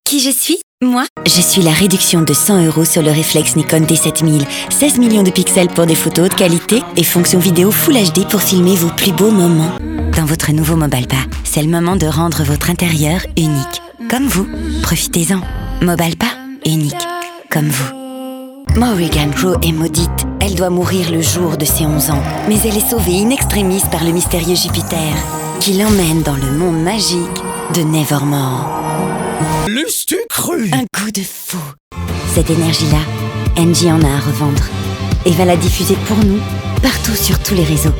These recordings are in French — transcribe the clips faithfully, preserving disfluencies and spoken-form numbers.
Qui je suis? Moi, je suis la réduction de cent euros sur le réflexe Nikon D sept mille. seize millions de pixels pour des photos haute qualité et fonction vidéo Full H D pour filmer vos plus beaux moments. Dans votre nouveau Mobalpa, c'est le moment de rendre votre intérieur unique. Comme vous, profitez-en. Mobalpa, unique. Comme vous. Morrigan Crow est maudite. Elle doit mourir le jour de ses onze ans. Mais elle est sauvée in extremis par le mystérieux Jupiter, qui l'emmène dans le monde magique de Nevermore. L'eussent-tu cru? Un coup de fou. Cette énergie-là, Engie en a à revendre et va la diffuser pour nous partout sur tous les réseaux.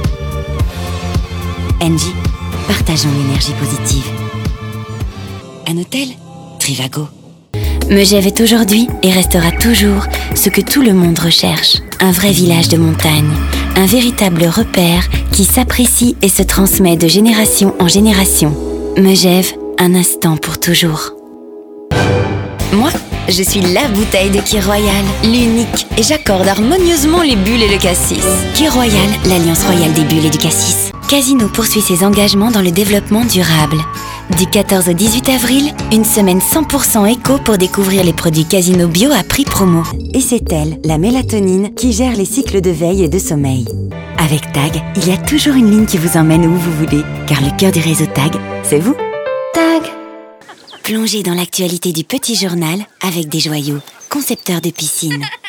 Engie, partageons l'énergie positive. Un hôtel, Trivago. Megève est aujourd'hui et restera toujours ce que tout le monde recherche. Un vrai village de montagne, un véritable repère qui s'apprécie et se transmet de génération en génération. Megève, un instant pour toujours. Moi, je suis la bouteille de Kir Royal, l'unique, et j'accorde harmonieusement les bulles et le cassis. Kir Royal, l'alliance royale des bulles et du cassis. Casino poursuit ses engagements dans le développement durable. Du quatorze au dix-huit avril, une semaine cent pour cent éco pour découvrir les produits Casino bio à prix promo. Et c'est elle, la mélatonine, qui gère les cycles de veille et de sommeil. Avec Tag, il y a toujours une ligne qui vous emmène où vous voulez, car le cœur du réseau Tag, c'est vous. Tag. Plongez dans l'actualité du petit journal avec des joyaux, concepteurs de piscine.